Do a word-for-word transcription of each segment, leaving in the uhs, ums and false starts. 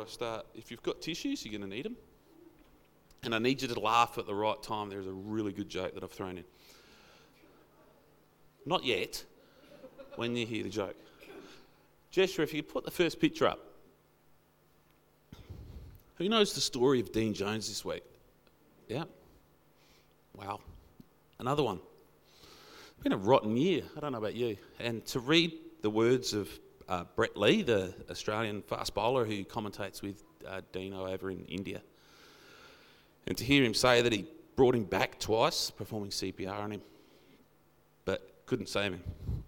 I start, if you've got tissues, you're going to need them. And I need you to laugh at the right time. There's a really good joke that I've thrown in. Not yet, when you hear the joke. Jeshua, if you could put the first picture up. Who knows the story of Dean Jones this week? Yeah? Wow. Another one. It's been a rotten year. I don't know about you. And to read the words of uh, Brett Lee, the Australian fast bowler who commentates with uh, Dino over in India, and to hear him say that he brought him back twice, performing C P R on him, but couldn't save him.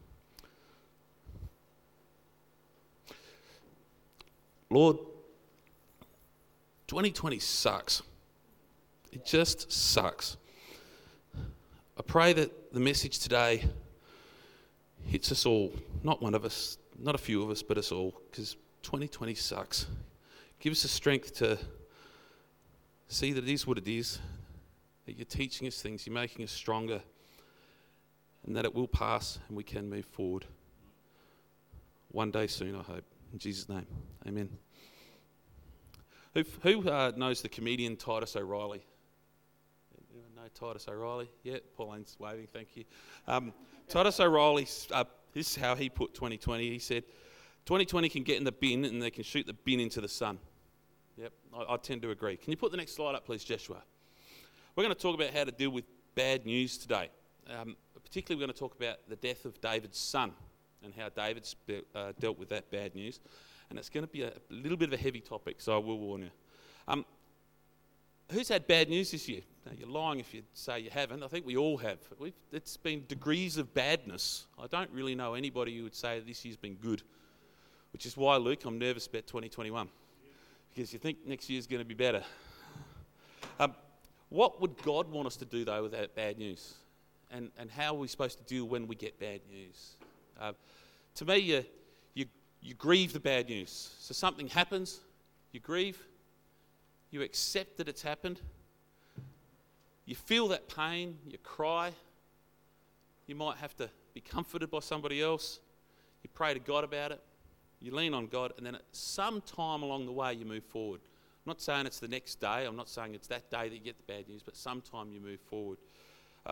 Lord, twenty twenty sucks. It just sucks. I pray that the message today hits us all, not one of us, not a few of us, but us all, because twenty twenty sucks. Give us the strength to see that it is what it is, that you're teaching us things, you're making us stronger, and that it will pass and we can move forward. One day soon, I hope. In Jesus' name, amen. Who, who uh, knows the comedian Titus O'Reilly? Anyone know Titus O'Reilly? Yeah, Pauline's waving, thank you. Um, Titus O'Reilly, uh, this is how he put twenty twenty. He said, twenty twenty can get in the bin and they can shoot the bin into the sun. Yep, I, I tend to agree. Can you put the next slide up, please, Joshua? We're going to talk about how to deal with bad news today. Um, particularly, we're going to talk about the death of David's son and how David uh, dealt with that bad news. And it's going to be a, a little bit of a heavy topic, so I will warn you. Um, who's had bad news this year? Now, you're lying if you say you haven't. I think we all have. We've, it's been degrees of badness. I don't really know anybody who would say this year's been good, which is why, Luke, I'm nervous about twenty twenty-one. Because you think next year's going to be better. Um, what would God want us to do, though, with that bad news? And and how are we supposed to deal when we get bad news? Uh, to me, you, you, you grieve the bad news. So something happens, you grieve, you accept that it's happened, you feel that pain, you cry, you might have to be comforted by somebody else, you pray to God about it, you lean on God, and then at some time along the way you move forward. I'm not saying it's the next day, I'm not saying it's that day that you get the bad news, but sometime you move forward. Uh,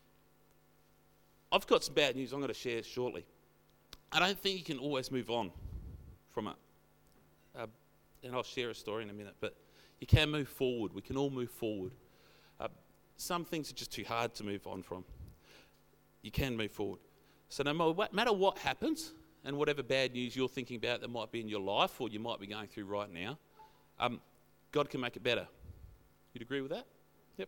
I've got some bad news I'm going to share shortly. I don't think you can always move on from it. Uh, and I'll share a story in a minute, but you can move forward. We can all move forward. Uh, some things are just too hard to move on from. You can move forward. So no matter what happens, and whatever bad news you're thinking about that might be in your life or you might be going through right now, um, God can make it better. You'd agree with that? Yep.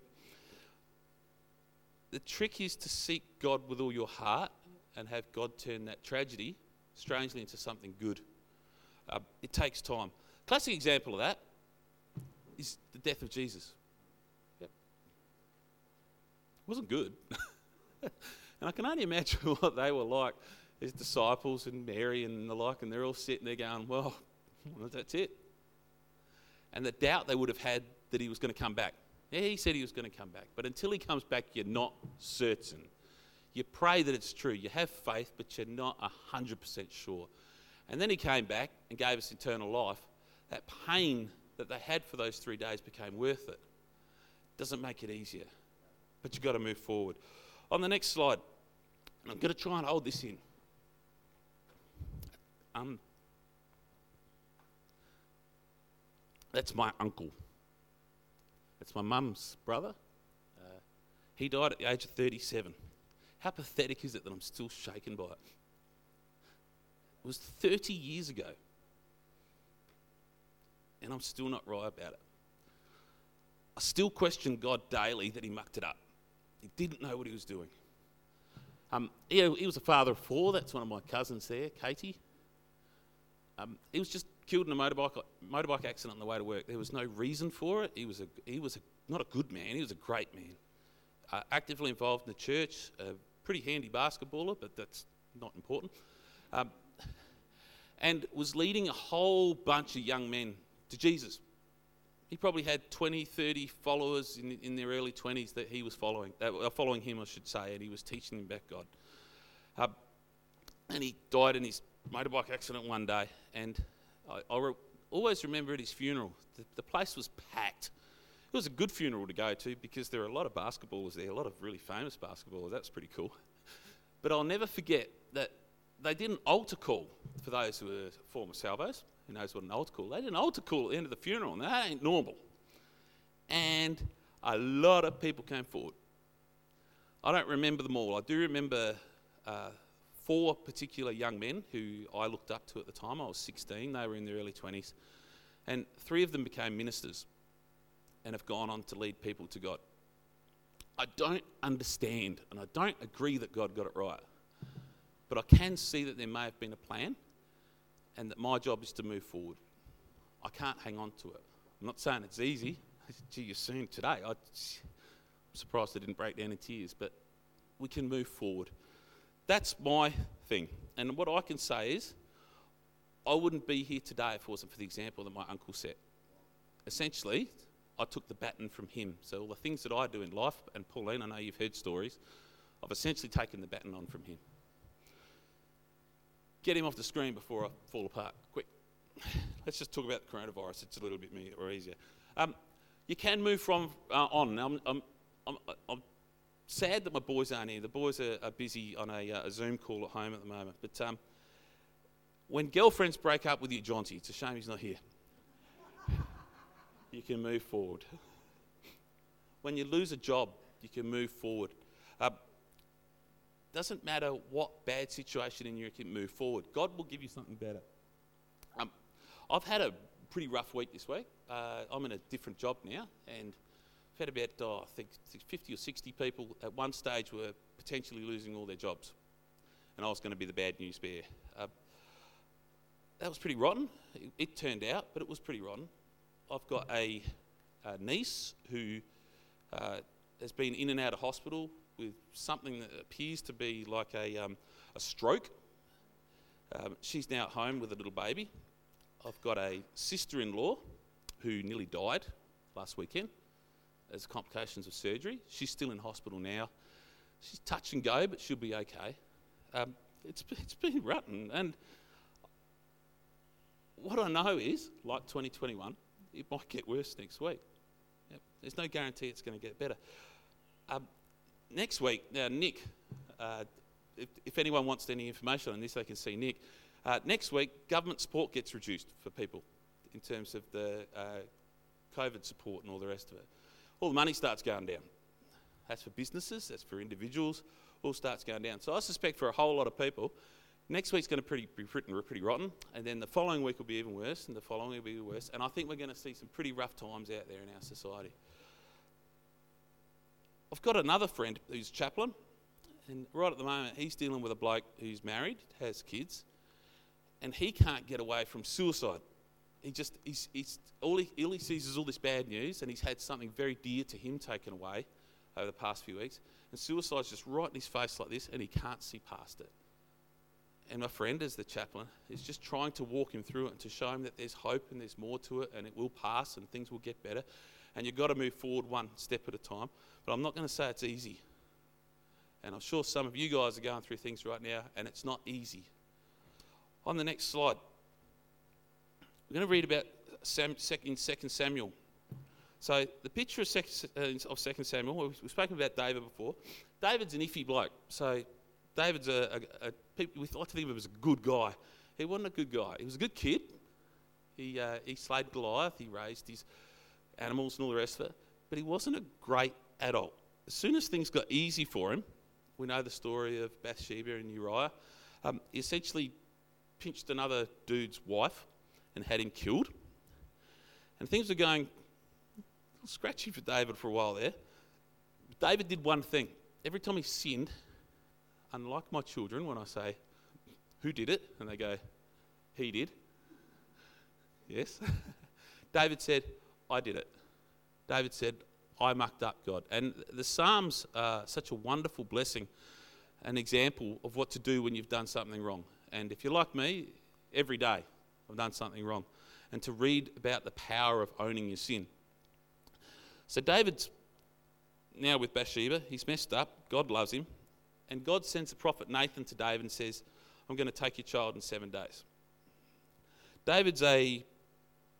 The trick is to seek God with all your heart and have God turn that tragedy, strangely, into something good. Uh, it takes time. Classic example of that is the death of Jesus. Yep. It wasn't good. And I can only imagine what they were like, his disciples and Mary and the like, and they're all sitting there going, well, that's it. And the doubt they would have had that he was going to come back. Yeah, he said he was going to come back, but until he comes back, you're not certain. You pray that it's true. You have faith, but you're not one hundred percent sure. And then he came back and gave us eternal life. That pain that they had for those three days became worth it. Doesn't make it easier, but you've got to move forward. On the next slide, and I'm going to try and hold this in. Um, that's my uncle. That's my mum's brother. Uh, he died at the age of thirty-seven. How pathetic is it that I'm still shaken by it? It was thirty years ago, and I'm still not right about it. I still question God daily that he mucked it up. He didn't know what he was doing. Um, he, he was a father of four. That's one of my cousins there, Katie. Um, he was just killed in a motorbike motorbike accident on the way to work. There was no reason for it. He was a he was a, not a good man. He was a great man. Uh, actively involved in the church. A pretty handy basketballer, but that's not important. Um, and was leading a whole bunch of young men to Jesus. He probably had twenty, thirty followers in, in their early twenties that he was following, uh, following him, I should say, and he was teaching them about God. Uh, and he died in his motorbike accident one day, and I, I re- always remember at his funeral, the, the place was packed. It was a good funeral to go to because there were a lot of basketballers there, a lot of really famous basketballers. That was pretty cool. But I'll never forget that they did an altar call for those who were former salvos, who knows what an altar call. They did an altar call at the end of the funeral, and that ain't normal. And a lot of people came forward. I don't remember them all. I do remember uh, four particular young men who I looked up to at the time. I was sixteen, they were in their early twenties. And three of them became ministers and have gone on to lead people to God. I don't understand, and I don't agree that God got it right. But I can see that there may have been a plan, and that my job is to move forward. I can't hang on to it. I'm not saying it's easy. Gee, you soon today. I'm surprised I didn't break down in tears, but we can move forward. That's my thing. And what I can say is, I wouldn't be here today if it wasn't for the example that my uncle set. Essentially, I took the baton from him. So all the things that I do in life, and Pauline, I know you've heard stories, I've essentially taken the baton on from him. Get him off the screen before I fall apart. Quick. Let's just talk about the coronavirus. It's a little bit more easier. Um, you can move from uh, on. I'm, I'm, I'm, I'm sad that my boys aren't here. The boys are, are busy on a, a Zoom call at home at the moment. But um, when girlfriends break up with you, Jonty, it's a shame he's not here. You can move forward. When you lose a job, you can move forward. Uh, doesn't matter what bad situation in you, you can move forward. God will give you something better. Um, I've had a pretty rough week this week. Uh, I'm in a different job now, and I've had about, oh, I think, fifty or sixty people at one stage were potentially losing all their jobs, and I was going to be the bad news bear. Uh, that was pretty rotten. It, it turned out, but it was pretty rotten. I've got a, a niece who uh, has been in and out of hospital with something that appears to be like a, um, a stroke. Um, she's now at home with a little baby. I've got a sister-in-law who nearly died last weekend as complications of surgery. She's still in hospital now. She's touch and go, but she'll be okay. Um, it's, it's been rotten. And what I know is, like twenty twenty-one, it might get worse next week. Yep. There's no guarantee it's going to get better. Um, next week, now Nick, uh, if, if anyone wants any information on this, they can see Nick. Uh, next week, government support gets reduced for people in terms of the uh, COVID support and all the rest of it. All the money starts going down. That's for businesses, that's for individuals, all starts going down. So I suspect for a whole lot of people, next week's going to pretty, be pretty, pretty rotten, and then the following week will be even worse, and the following week will be even worse, and I think we're going to see some pretty rough times out there in our society. I've got another friend who's chaplain, and right at the moment he's dealing with a bloke who's married, has kids, and he can't get away from suicide. He just, he's, he's, all, he, all he sees is all this bad news, and he's had something very dear to him taken away over the past few weeks, and suicide's just right in his face like this, and he can't see past it. And my friend, as the chaplain, is just trying to walk him through it and to show him that there's hope and there's more to it, and it will pass and things will get better, and you've got to move forward one step at a time. But I'm not going to say it's easy. And I'm sure some of you guys are going through things right now, and it's not easy. On the next slide, we're going to read about Sam, in Second Samuel. So the picture of Second Samuel, we've spoken about David before. David's an iffy bloke. So David's a, a, a people we like to think of him as a good guy. He wasn't a good guy. He was a good kid. He uh, he slayed Goliath. He raised his animals and all the rest of it. But he wasn't a great adult. As soon as things got easy for him, we know the story of Bathsheba and Uriah. Um, he essentially pinched another dude's wife and had him killed. And things were going scratchy for David for a while there. But David did one thing. Every time he sinned, unlike my children, when I say, who did it? And they go, he did. Yes. David said, I did it. David said, I mucked up, God. And the Psalms are such a wonderful blessing, an example of what to do when you've done something wrong. And if you're like me, every day I've done something wrong. And to read about the power of owning your sin. So David's now with Bathsheba. He's messed up. God loves him. And God sends the prophet Nathan to David and says, I'm going to take your child in seven days. David's a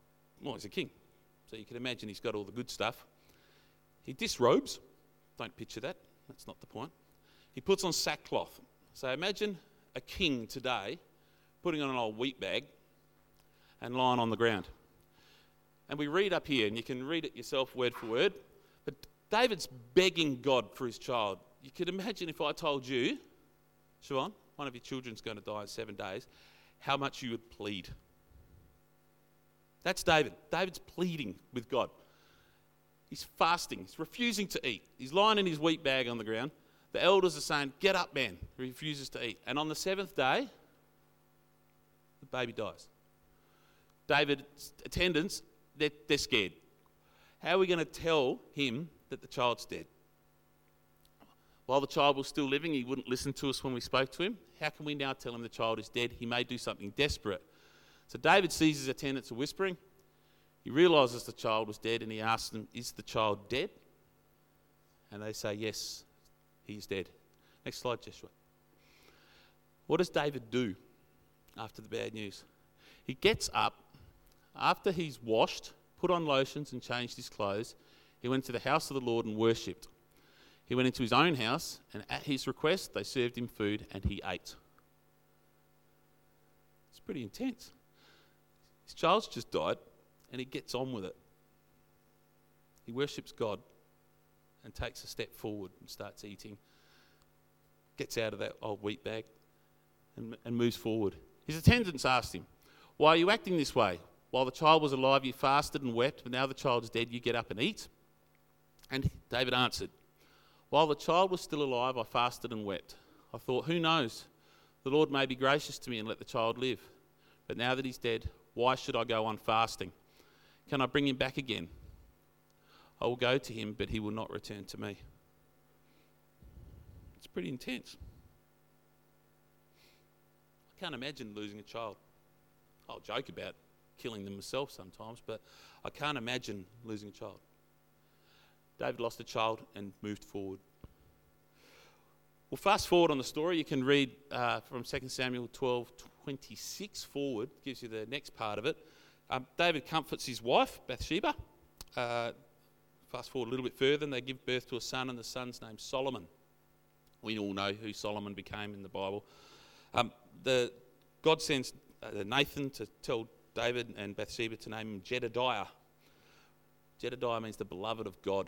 well, he's a king, so you can imagine he's got all the good stuff. He disrobes. Don't picture that. That's not the point. He puts on sackcloth. So imagine a king today putting on an old wheat bag and lying on the ground. And we read up here, and you can read it yourself word for word, but David's begging God for his child. You could imagine if I told you, Siobhan, one of your children's going to die in seven days, how much you would plead. That's David. David's pleading with God. He's fasting. He's refusing to eat. He's lying in his wheat bag on the ground. The elders are saying, get up, man. He refuses to eat. And on the seventh day, the baby dies. David's attendants, they're, they're scared. How are we going to tell him that the child's dead? While the child was still living, he wouldn't listen to us when we spoke to him. How can we now tell him the child is dead? He may do something desperate. So David sees his attendants are whispering. He realises the child was dead, and he asks them, is the child dead? And they say, yes, he's dead. Next slide, Joshua. What does David do after the bad news? He gets up. After he's washed, put on lotions and changed his clothes, he went to the house of the Lord and worshipped. He went into his own house, and at his request, they served him food, and he ate. It's pretty intense. His child's just died, and he gets on with it. He worships God and takes a step forward and starts eating, gets out of that old wheat bag, and, and moves forward. His attendants asked him, why are you acting this way? While the child was alive, you fasted and wept, but now the child is dead, you get up and eat? And David answered, while the child was still alive, I fasted and wept. I thought, who knows? The Lord may be gracious to me and let the child live. But now that he's dead, why should I go on fasting? Can I bring him back again? I will go to him, but he will not return to me. It's pretty intense. I can't imagine losing a child. I'll joke about killing them myself sometimes, but I can't imagine losing a child. David lost a child and moved forward. Well, fast forward on the story. You can read uh, from Second Samuel twelve twenty-six forward. Gives you the next part of it. Um, David comforts his wife, Bathsheba. Uh, fast forward a little bit further, and they give birth to a son, and the son's named Solomon. We all know who Solomon became in the Bible. Um, the God sends uh, Nathan to tell David and Bathsheba to name him Jedediah. Jedediah means the beloved of God.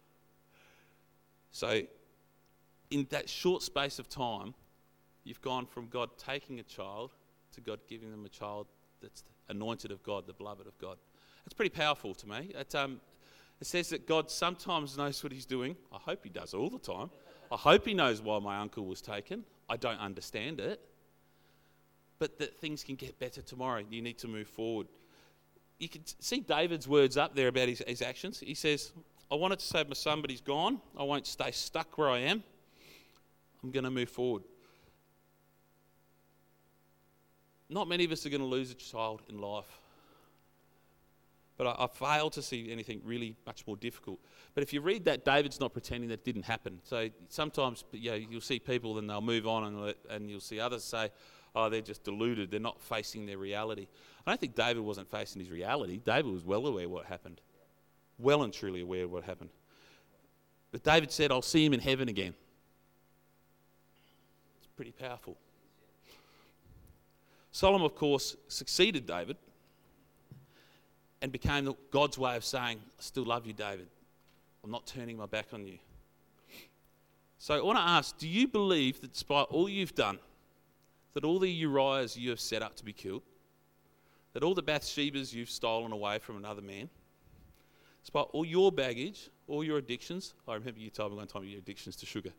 So in that short space of time, you've gone from God taking a child to God giving them a child that's anointed of God, the beloved of God. It's pretty powerful to me. It, um, it says that God sometimes knows what he's doing. I hope he does all the time. I hope he knows why my uncle was taken. I don't understand it. But that things can get better tomorrow. You need to move forward. You can see David's words up there about his, his actions. He says, I wanted to save my son, but he's gone. I won't stay stuck where I am. I'm going to move forward. Not many of us are going to lose a child in life. But I, I fail to see anything really much more difficult. But if you read that, David's not pretending that didn't happen. So sometimes you know, you'll see people and they'll move on and, and you'll see others say, oh, they're just deluded. They're not facing their reality. I don't think David wasn't facing his reality. David was well aware of what happened. Well and truly aware of what happened. But David said, I'll see him in heaven again. It's pretty powerful. Solomon, of course, succeeded David and became God's way of saying, I still love you, David. I'm not turning my back on you. So I want to ask, do you believe that despite all you've done, that all the Uriahs you have set up to be killed, that all the Bathshebas you've stolen away from another man, despite all your baggage, all your addictions, I remember you told me one time your addictions to sugar.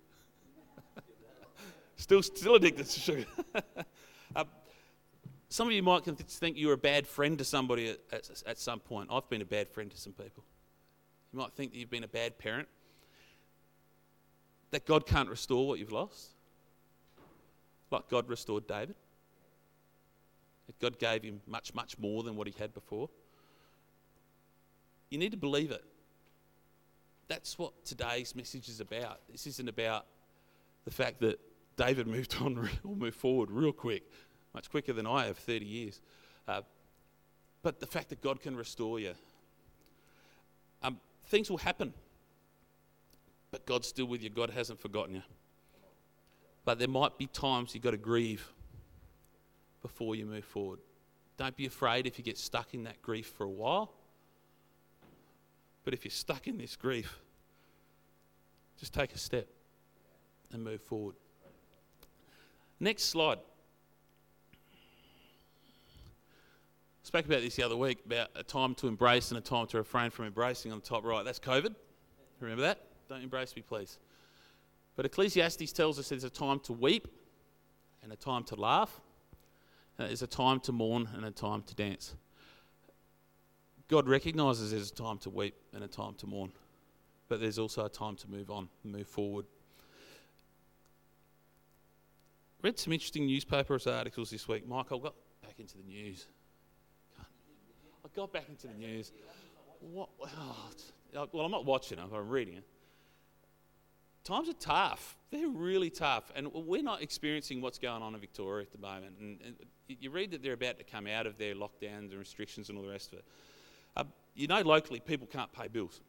still still addicted to sugar. uh, some of you might think you're a bad friend to somebody at, at, at some point. I've been a bad friend to some people. You might think that you've been a bad parent, that God can't restore what you've lost, like God restored David. That God gave him much, much more than what he had before. You need to believe it. That's what today's message is about. This isn't about the fact that David moved on or moved forward real quick, much quicker than I have, thirty years. Uh, but the fact that God can restore you. Um, things will happen, but God's still with you. God hasn't forgotten you. But there might be times you've got to grieve before you move forward. Don't be afraid if you get stuck in that grief for a while. But if you're stuck in this grief, just take a step and move forward. Next slide. I spoke about this the other week, about a time to embrace and a time to refrain from embracing on the top right. That's COVID. Remember that? Don't embrace me, please. But Ecclesiastes tells us there's a time to weep and a time to laugh. And there's a time to mourn and a time to dance. God recognises there's a time to weep and a time to mourn. But there's also a time to move on and move forward. Read some interesting newspaper articles this week. Mike, I got back into the news. I got back into the news. What? Oh, well, I'm not watching it, I'm reading it. Times are tough. They're really tough. And we're not experiencing what's going on in Victoria at the moment. And, and you read that they're about to come out of their lockdowns and restrictions and all the rest of it. Uh, you know locally people can't pay bills.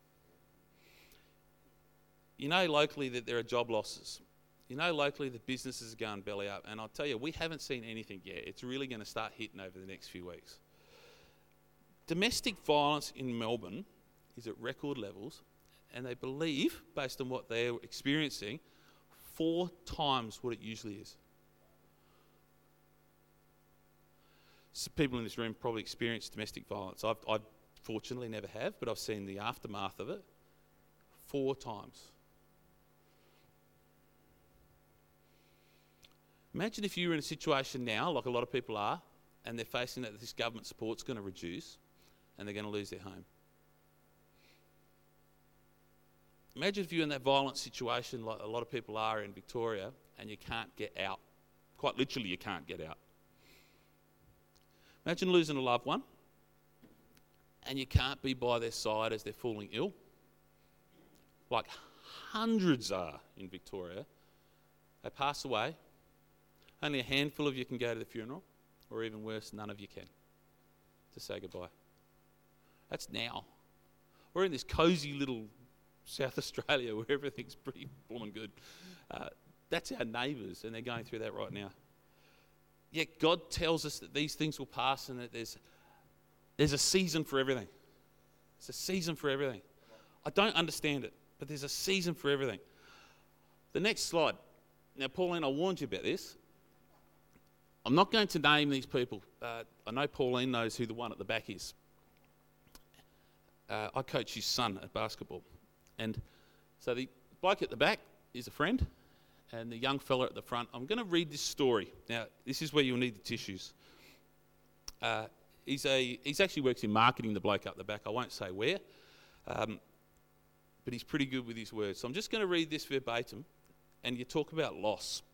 You know locally that there are job losses. You know locally that businesses are going belly up. And I'll tell you, we haven't seen anything yet. It's really going to start hitting over the next few weeks. Domestic violence in Melbourne is at record levels. And they believe, based on what they're experiencing, four times what it usually is. So people in this room probably experienced domestic violence. I've, I fortunately never have, but I've seen the aftermath of it four times. Imagine if you were in a situation now, like a lot of people are, and they're facing that this government support's going to reduce, and they're going to lose their home. Imagine if you're in that violent situation like a lot of people are in Victoria and you can't get out. Quite literally, you can't get out. Imagine losing a loved one and you can't be by their side as they're falling ill. Like hundreds are in Victoria. They pass away. Only a handful of you can go to the funeral, or even worse, none of you can, to say goodbye. That's now. We're in this cosy little South Australia where everything's pretty blooming good. Uh, that's our neighbours, and they're going through that right now. Yet God tells us that these things will pass and that there's, there's a season for everything. There's a season for everything. I don't understand it, but there's a season for everything. The next slide. Now, Pauline, I warned you about this. I'm not going to name these people. Uh, I know Pauline knows who the one at the back is. Uh, I coach his son at basketball. And so the bloke at the back is a friend, and the young fella at the front. I'm going to read this story. Now, this is where you'll need the tissues. Uh, he's a he's actually works in marketing, the bloke up the back. I won't say where, um, but he's pretty good with his words. So I'm just going to read this verbatim, and you talk about loss.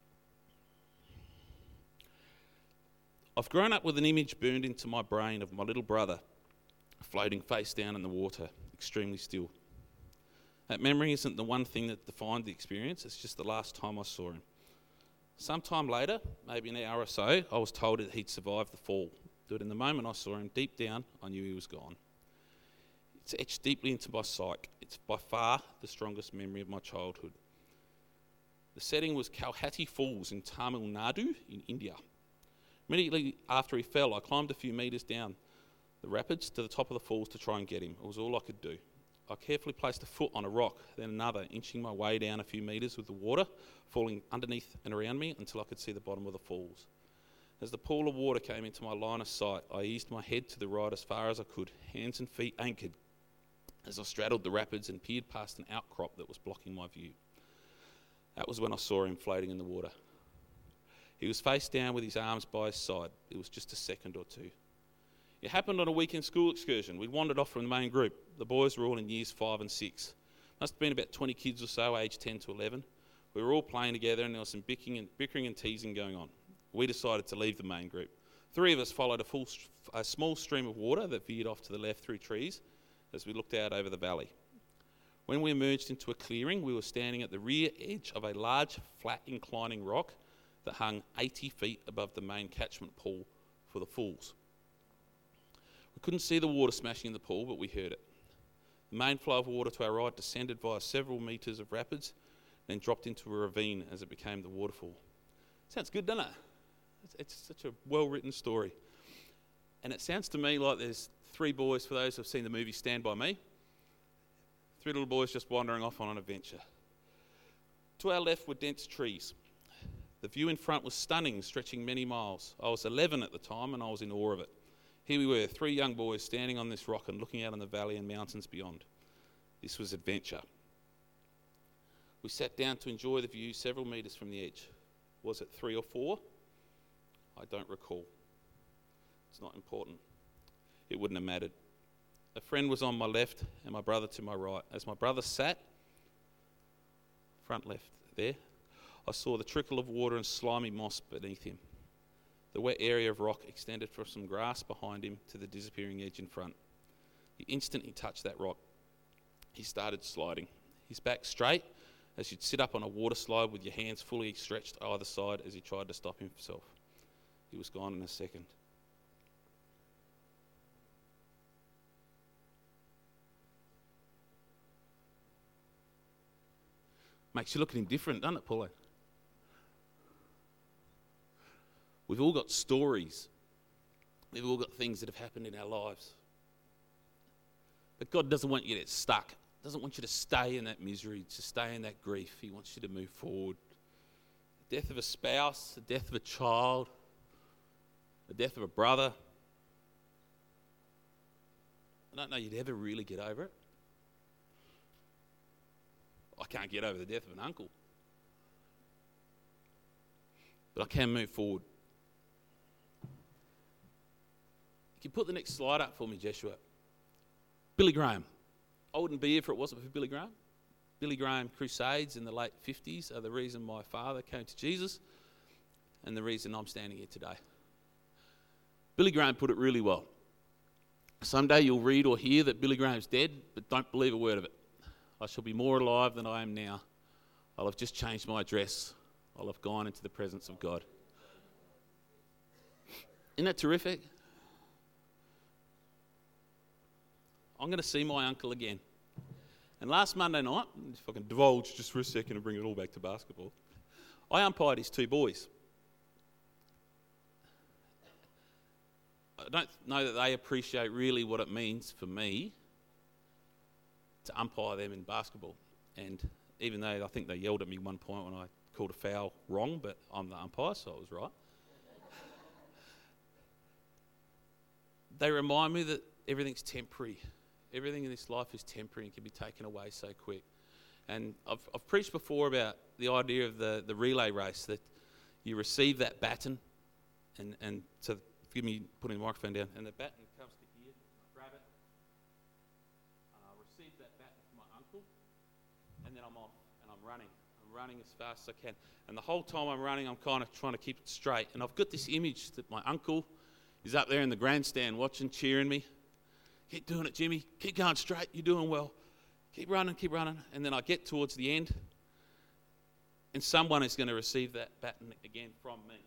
I've grown up with an image burned into my brain of my little brother floating face down in the water, extremely still. That memory isn't the one thing that defined the experience, it's just the last time I saw him. Sometime later, maybe an hour or so, I was told that he'd survived the fall. But in the moment I saw him, deep down, I knew he was gone. It's etched deeply into my psyche. It's by far the strongest memory of my childhood. The setting was Kalhati Falls in Tamil Nadu in India. Immediately after he fell, I climbed a few metres down the rapids to the top of the falls to try and get him. It was all I could do. I carefully placed a foot on a rock, then another, inching my way down a few metres with the water falling underneath and around me until I could see the bottom of the falls. As the pool of water came into my line of sight, I eased my head to the right as far as I could, hands and feet anchored, as I straddled the rapids and peered past an outcrop that was blocking my view. That was when I saw him floating in the water. He was face down with his arms by his side. It was just a second or two. It happened on a weekend school excursion. We'd wandered off from the main group. The boys were all in years five and six. Must have been about twenty kids or so, aged ten to eleven. We were all playing together and there was some bickering and, bickering and teasing going on. We decided to leave the main group. Three of us followed a, full, a small stream of water that veered off to the left through trees as we looked out over the valley. When we emerged into a clearing, we were standing at the rear edge of a large, flat, inclining rock that hung eighty feet above the main catchment pool for the falls. We couldn't see the water smashing in the pool, but we heard it. The main flow of water to our right descended via several metres of rapids, then dropped into a ravine as it became the waterfall. Sounds good, doesn't it? It's, it's such a well-written story. And it sounds to me like there's three boys, for those who have seen the movie Stand By Me, three little boys just wandering off on an adventure. To our left were dense trees. The view in front was stunning, stretching many miles. I was eleven at the time and I was in awe of it. Here we were, three young boys standing on this rock and looking out on the valley and mountains beyond. This was adventure. We sat down to enjoy the view several metres from the edge. Was it three or four? I don't recall. It's not important. It wouldn't have mattered. A friend was on my left and my brother to my right. As my brother sat, front left there, I saw the trickle of water and slimy moss beneath him. The wet area of rock extended from some grass behind him to the disappearing edge in front. The instant he touched that rock, he started sliding. His back straight, as you'd sit up on a water slide with your hands fully stretched either side as he tried to stop himself. He was gone in a second. Makes you look at him different, doesn't it, Pauline? We've all got stories. We've all got things that have happened in our lives. But God doesn't want you to get stuck. Doesn't want you to stay in that misery, to stay in that grief. He wants you to move forward. The death of a spouse, the death of a child, the death of a brother. I don't know you'd ever really get over it. I can't get over the death of an uncle. But I can move forward. Can you put the next slide up for me, Joshua? Billy Graham. I wouldn't be here if it wasn't for Billy Graham. Billy Graham crusades in the late fifties are the reason my father came to Jesus and the reason I'm standing here today. Billy Graham put it really well. Someday you'll read or hear that Billy Graham's dead, but don't believe a word of it. I shall be more alive than I am now. I'll have just changed my address. I'll have gone into the presence of God. Isn't that terrific? I'm going to see my uncle again. And last Monday night, if I can divulge just for a second and bring it all back to basketball, I umpired his two boys. I don't know that they appreciate really what it means for me to umpire them in basketball. And even though I think they yelled at me one point when I called a foul wrong, but I'm the umpire, so I was right. They remind me that everything's temporary. Everything in this life is temporary and can be taken away so quick. And I've, I've preached before about the idea of the, the relay race, that you receive that baton, and, and so forgive me putting the microphone down, and the baton comes to here, I grab it, and I receive that baton from my uncle, and then I'm off, and I'm running. I'm running as fast as I can. And the whole time I'm running, I'm kind of trying to keep it straight. And I've got this image that my uncle is up there in the grandstand watching, cheering me. Keep doing it, Jimmy. Keep going straight. You're doing well. Keep running, keep running. And then I get towards the end, and someone is going to receive that baton again from me.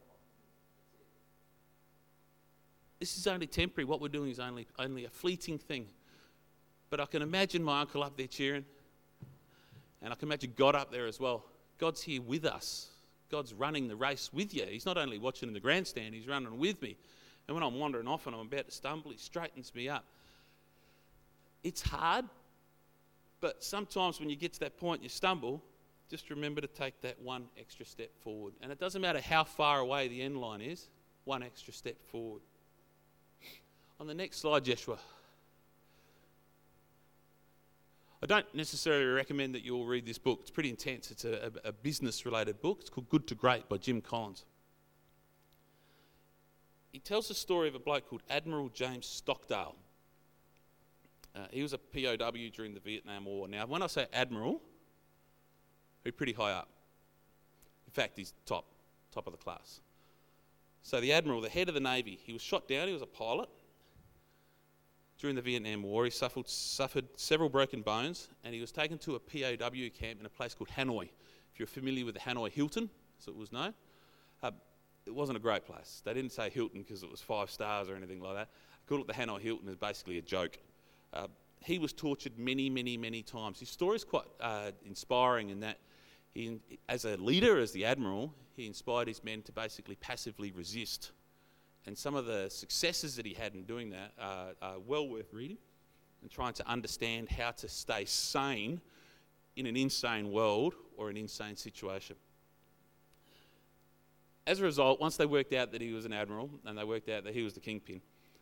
This is only temporary. What we're doing is only, only a fleeting thing. But I can imagine my uncle up there cheering, and I can imagine God up there as well. God's here with us. God's running the race with you. He's not only watching in the grandstand, he's running with me. And when I'm wandering off and I'm about to stumble, he straightens me up. It's hard, but sometimes when you get to that point you stumble, just remember to take that one extra step forward. And it doesn't matter how far away the end line is, one extra step forward. On the next slide, Joshua. I don't necessarily recommend that you all read this book. It's pretty intense. It's a, a, a business-related book. It's called Good to Great by Jim Collins. He tells the story of a bloke called Admiral James Stockdale. Uh, he was a P O W during the Vietnam War. Now, when I say admiral, he's pretty high up. In fact, he's top, top of the class. So the admiral, the head of the Navy, he was shot down. He was a pilot. During the Vietnam War, he suffered, suffered several broken bones, and he was taken to a P O W camp in a place called Hanoi. If you're familiar with the Hanoi Hilton, as it was known, uh, it wasn't a great place. They didn't say Hilton because it was five stars or anything like that. called it the Hanoi Hilton, is basically a joke. Uh, he was tortured many, many, many times. His story is quite uh, inspiring in that, he, as a leader, as the admiral, he inspired his men to basically passively resist. And some of the successes that he had in doing that are, are well worth reading and trying to understand how to stay sane in an insane world or an insane situation. As a result, once they worked out that he was an admiral and they worked out that he was the kingpin,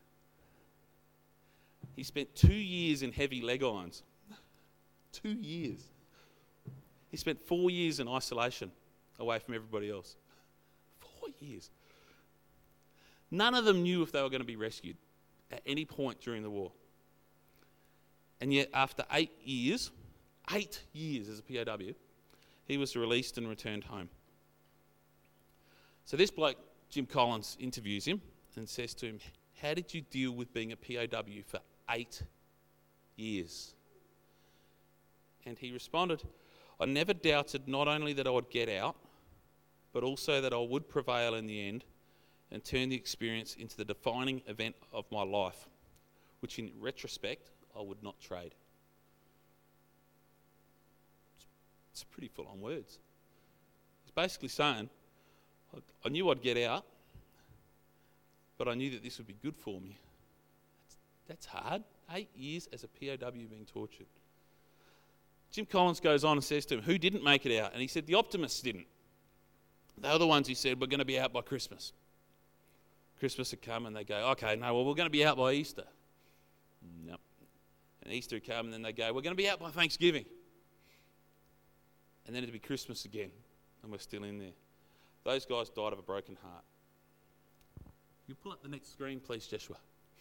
he spent two years in heavy leg irons. Two years. He spent four years in isolation away from everybody else. Four years. None of them knew if they were going to be rescued at any point during the war. And yet, after eight years, eight years as a P O W, he was released and returned home. So this bloke, Jim Collins, interviews him and says to him, how did you deal with being a P O W for eight years? And he responded, I never doubted not only that I would get out, but also that I would prevail in the end and turn the experience into the defining event of my life, which in retrospect, I would not trade. It's pretty full on words. He's basically saying, I knew I'd get out, but I knew that this would be good for me. That's, that's hard. Eight years as a P O W being tortured. Jim Collins goes on and says to him, who didn't make it out? And he said, the optimists didn't. They were the ones who said, we're going to be out by Christmas. Christmas had come and they go, okay, no, well, we're going to be out by Easter. No. And Easter had come and then they go, we're going to be out by Thanksgiving. And then it'd be Christmas again and we're still in there. Those guys died of a broken heart. You pull up the next screen, please, Joshua.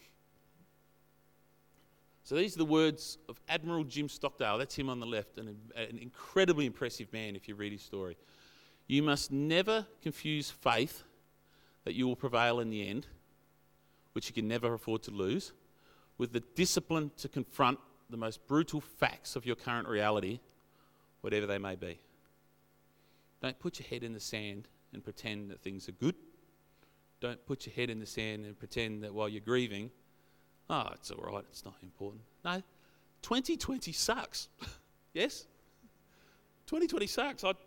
So these are the words of Admiral Jim Stockdale. That's him on the left, an, an incredibly impressive man if you read his story. You must never confuse faith that you will prevail in the end, which you can never afford to lose, with the discipline to confront the most brutal facts of your current reality, whatever they may be. Don't put your head in the sand and pretend that things are good. Don't put your head in the sand and pretend that while you're grieving, oh, it's all right, it's not important. No, twenty twenty sucks. Yes? twenty twenty sucks. I...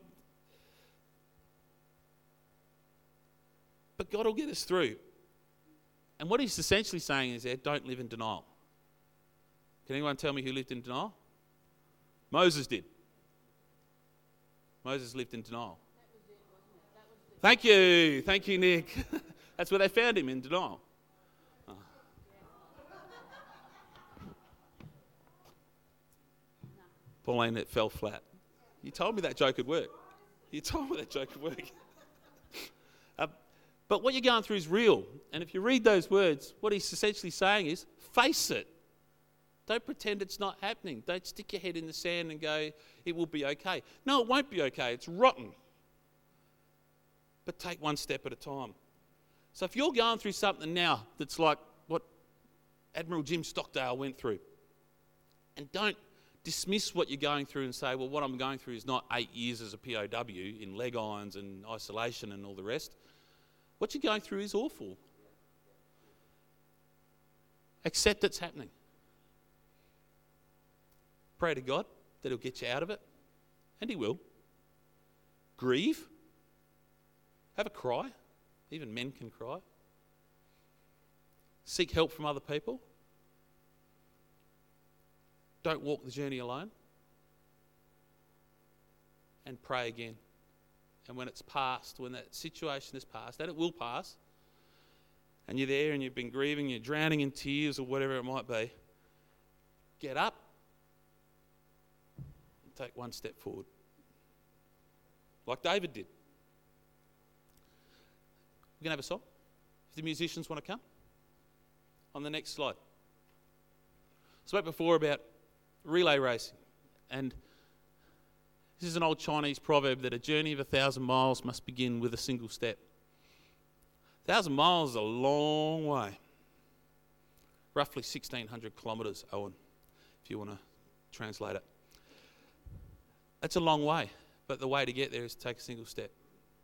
But God will get us through. And what he's essentially saying is there, don't live in denial. Can anyone tell me who lived in denial? Moses did. Moses lived in denial. Thank you. Thank you, Nick. That's where they found him, in denial. Oh. Pauline, it fell flat. You told me that joke would work. You told me that joke would work. uh, but what you're going through is real. And if you read those words, what he's essentially saying is, face it. Don't pretend it's not happening. Don't stick your head in the sand and go, it will be okay. No, it won't be okay. It's rotten. But take one step at a time. So if you're going through something now that's like what Admiral Jim Stockdale went through, and don't dismiss what you're going through and say, well, what I'm going through is not eight years as a P O W in leg irons and isolation and all the rest. What you're going through is awful. Accept it's happening. Pray to God that he'll get you out of it, and he will. Grieve. Have a cry. Even men can cry. Seek help from other people. Don't walk the journey alone. And pray again. And when it's past, when that situation is past, and it will pass, and you're there and you've been grieving, you're drowning in tears or whatever it might be, get up and take one step forward. Like David did. We're going to have a song. If the musicians want to come. On the next slide. I spoke before about relay racing. And this is an old Chinese proverb that a journey of a thousand miles must begin with a single step. A thousand miles is a long way. Roughly sixteen hundred kilometres, Owen, if you want to translate it. That's a long way, but the way to get there is to take a single step.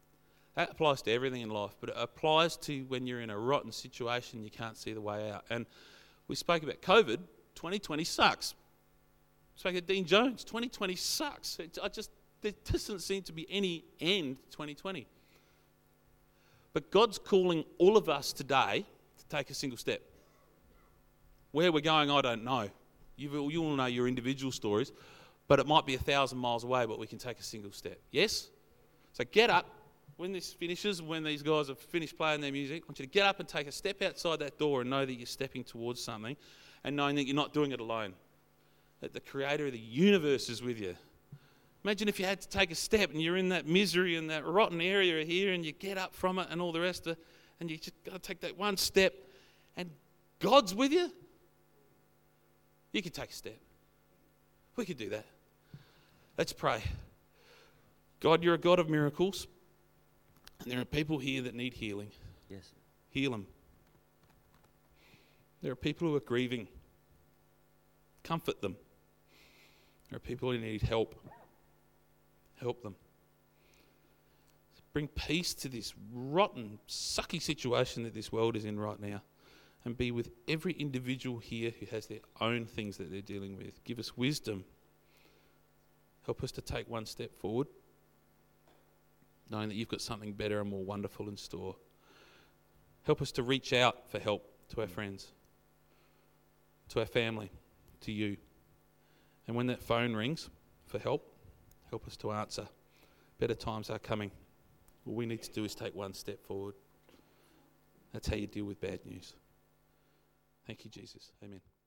That applies to everything in life, but it applies to when you're in a rotten situation, you can't see the way out. And we spoke about COVID. twenty twenty sucks. We spoke about Dean Jones. twenty twenty sucks. It, I just there doesn't seem to be any end to twenty twenty. But God's calling all of us today to take a single step. Where we're going, I don't know. You you all know your individual stories, but it might be a thousand miles away, but we can take a single step. Yes? So get up. When this finishes, when these guys have finished playing their music, I want you to get up and take a step outside that door and know that you're stepping towards something and knowing that you're not doing it alone, that the creator of the universe is with you. Imagine if you had to take a step and you're in that misery and that rotten area here and you get up from it and all the rest of it and you just got to take that one step and God's with you. You could take a step. We could do that. Let's pray. God, you're a God of miracles. And there are people here that need healing. Yes. Heal them. There are people who are grieving. Comfort them. There are people who need help. Help them. Bring peace to this rotten, sucky situation that this world is in right now. And be with every individual here who has their own things that they're dealing with. Give us wisdom. Help us to take one step forward, knowing that you've got something better and more wonderful in store. Help us to reach out for help to our friends, to our family, to you. And when that phone rings for help, help us to answer. Better times are coming. All we need to do is take one step forward. That's how you deal with bad news. Thank you, Jesus. Amen.